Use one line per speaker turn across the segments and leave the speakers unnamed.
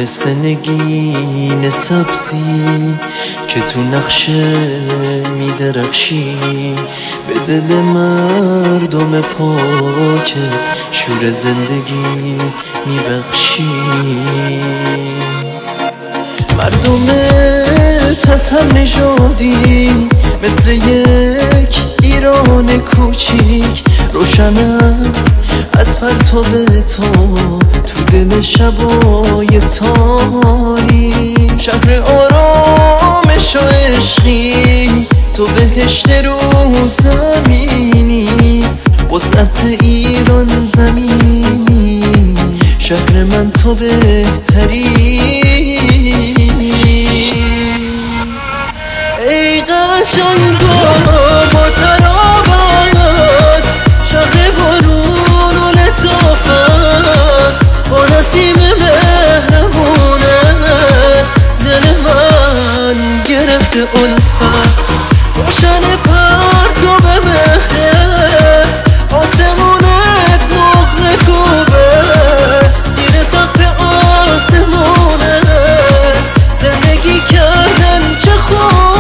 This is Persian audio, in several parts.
مثل نگین سبزی که تو نقشه میدرخشی، به دل مردم پاک شور زندگی میبخشی. مردمت از هر نژادی مثل یک ایران کوچیک، روشنم از پرتاب تو دل شبای تاریک. شهر آرامش و عشقی، تو بهشت رو زمینی، وسعت ایران زمینی، شهر من تو بهتری. ای قشنگا با ترابت، شهر بارون و لطافت، با نسیم مهربونه دل من گرفته الفت. روشن پرتاب مهرت، آسمونت نقره کوبه، زیر سقف آسمونه زندگی کردن چه خوبه.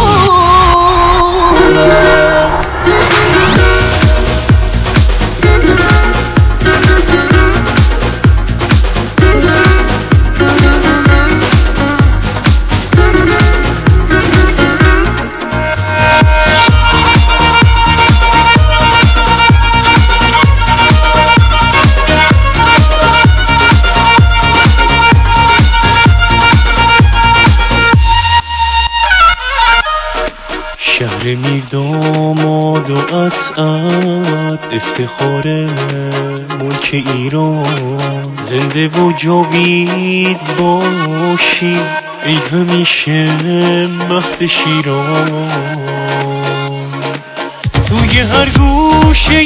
شهر میرداماد و اسعد، افتخار ملک ایران، زنده و جاوید باشی ای همیشه مهد شیران. توی هر گوشه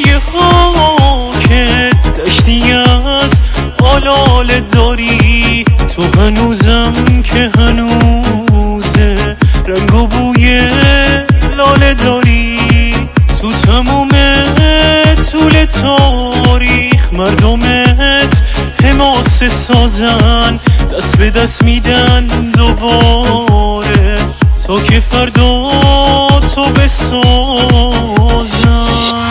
خاکت دشتی از آلاله داری، تو هنوزم که هنوزه رنگ و بوی لاله داری. تو تموم طول تاریخ مردمت حماسه سازن، دست به دست میدن دوباره تا که فردا تو بسازن.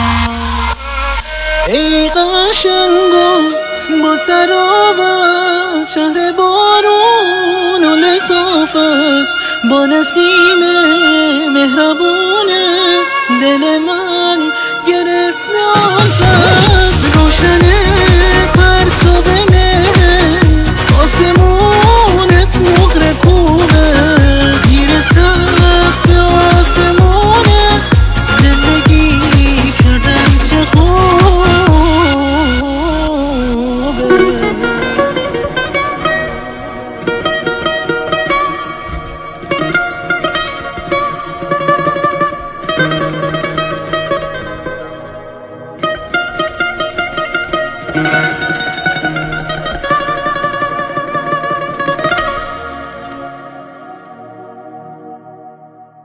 ای قشنگا با ترابت، شهر بارون و لطافت، با نسیم مهربونه